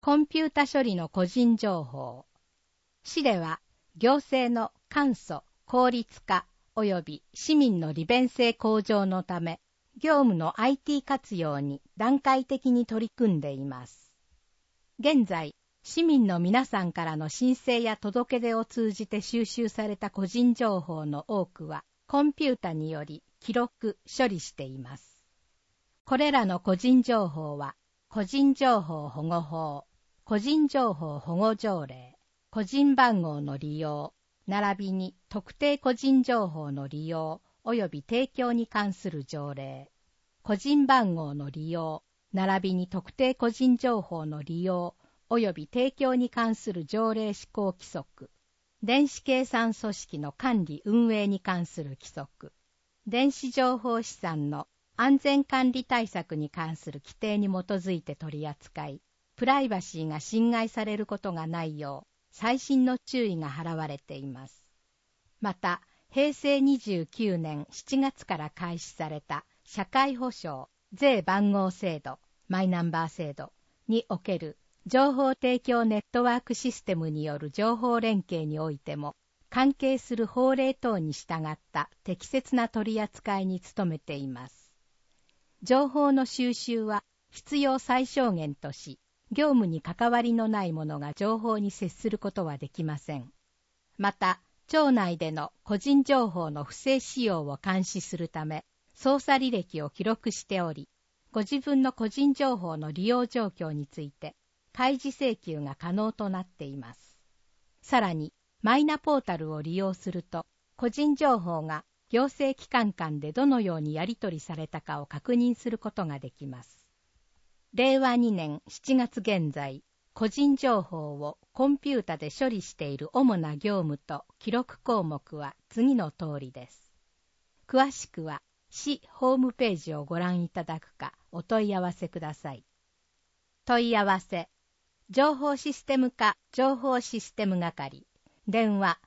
コンピュータ処理の個人情報。市では、行政の簡素、効率化及び市民の利便性向上のため、業務の IT 活用に段階的に取り組んでいます。現在、市民の皆さんからの申請や届け出を通じて収集された個人情報の多くは、コンピュータにより記録・処理しています。これらの個人情報は、個人情報保護法、個人情報保護条例、個人番号の利用、並びに特定個人情報の利用及び提供に関する条例、個人番号の利用、並びに特定個人情報の利用及び提供に関する条例施行規則、電子計算組織の管理運営に関する規則、電子情報資産の安全管理対策に関する規定に基づいて取り扱い、プライバシーが侵害されることがないよう、細心の注意が払われています。また、平成29年7月から開始された社会保障税番号制度、マイナンバー制度における情報提供ネットワークシステムによる情報連携においても、関係する法令等に従った適切な取り扱いに努めています。情報の収集は必要最小限とし、業務に関わりのない者が情報に接することはできません。また、庁内での個人情報の不正使用を監視するため、操作履歴を記録しており、ご自分の個人情報の利用状況について、開示請求が可能となっています。さらに、マイナポータルを利用すると、個人情報が行政機関間でどのようにやり取りされたかを確認することができます。令和2年7月現在、個人情報をコンピュータで処理している主な業務と記録項目は次の通りです。詳しくは、市ホームページをご覧いただくかお問い合わせください。問い合わせ、情報システム課情報システム係、電話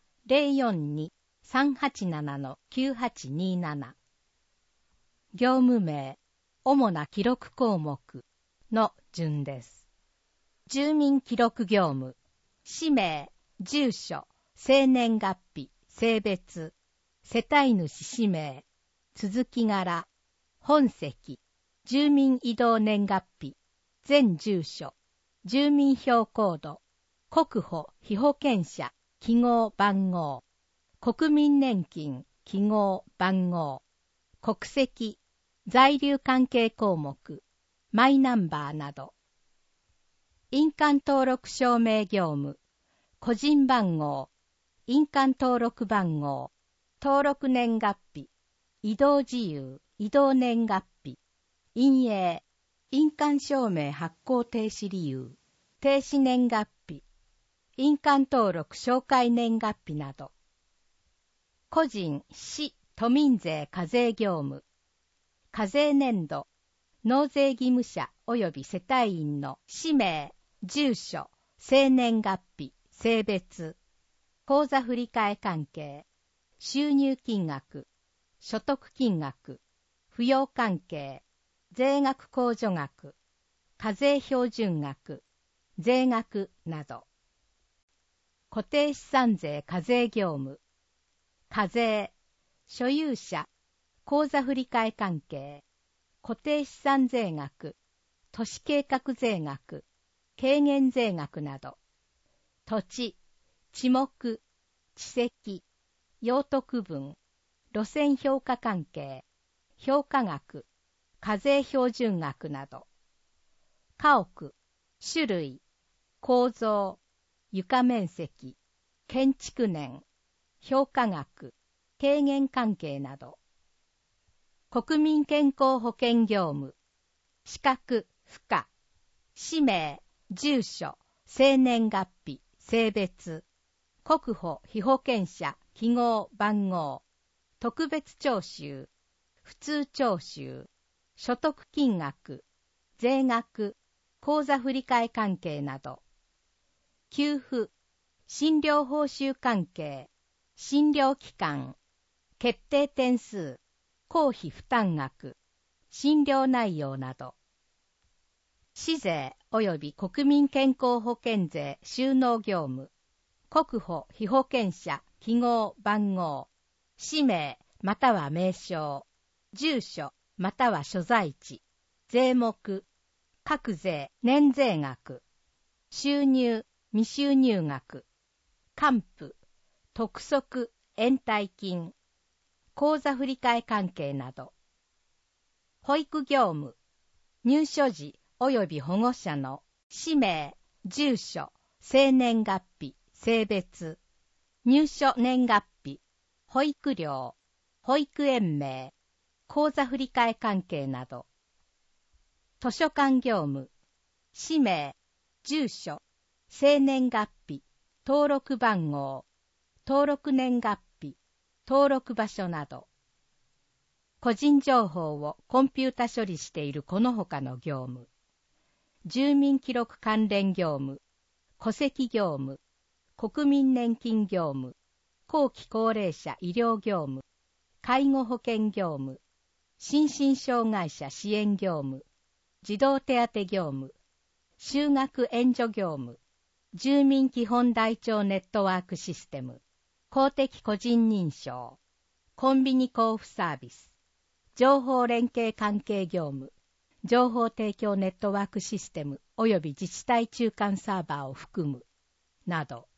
042-387-9827。業務名、主な記録項目の順です。住民記録業務、氏名、住所、生年月日、性別、世帯主氏名、続き柄、本籍、住民移動年月日、全住所、住民票コード、国保被保険者、記号番号、国民年金、記号番号、国籍、在留関係項目、マイナンバーなど、印鑑登録証明業務、個人番号、印鑑登録番号、登録年月日、移動自由、移動年月日、印影、印鑑証明発行停止理由、停止年月日、印鑑登録照会年月日など、個人、市、都民税課税業務、課税年度、納税義務者及び世帯員の氏名、住所、生年月日、性別、口座振替関係、収入金額、所得金額、扶養関係、税額控除額、課税標準額、税額など。固定資産税課税業務、課税、所有者、口座振替関係、固定資産税額、都市計画税額、軽減税額など、土地、地目、地籍、用途区分、路線評価関係、評価額、課税標準額など、家屋、種類、構造、床面積、建築年、評価額、軽減関係など、国民健康保険業務、資格、付加、氏名、住所、生年月日、性別、国保被保険者、記号番号、特別徴収、普通徴収、所得金額、税額、口座振替関係など、給付、診療報酬関係、診療期間、決定点数、公費負担額、診療内容など、 市税及び国民健康保険税収納業務、国保被保険者記号番号、氏名または名称、住所または所在地、税目、各税年税額、収入未収入額、還付、督促延滞金、口座振替関係など。保育業務、入所時及び保護者の氏名、住所、生年月日、性別、入所年月日、保育料、保育園名、口座振替関係など。図書館業務、氏名、住所、生年月日、登録番号、登録年月日、登録場所など。個人情報をコンピュータ処理しているこの他の業務。住民記録関連業務、戸籍業務、国民年金業務、後期高齢者医療業務、介護保険業務、心身障害者支援業務、児童手当業務、就学援助業務、住民基本台帳ネットワークシステム、公的個人認証、コンビニ交付サービス、情報連携関係業務、情報提供ネットワークシステム及び自治体中間サーバーを含む、など。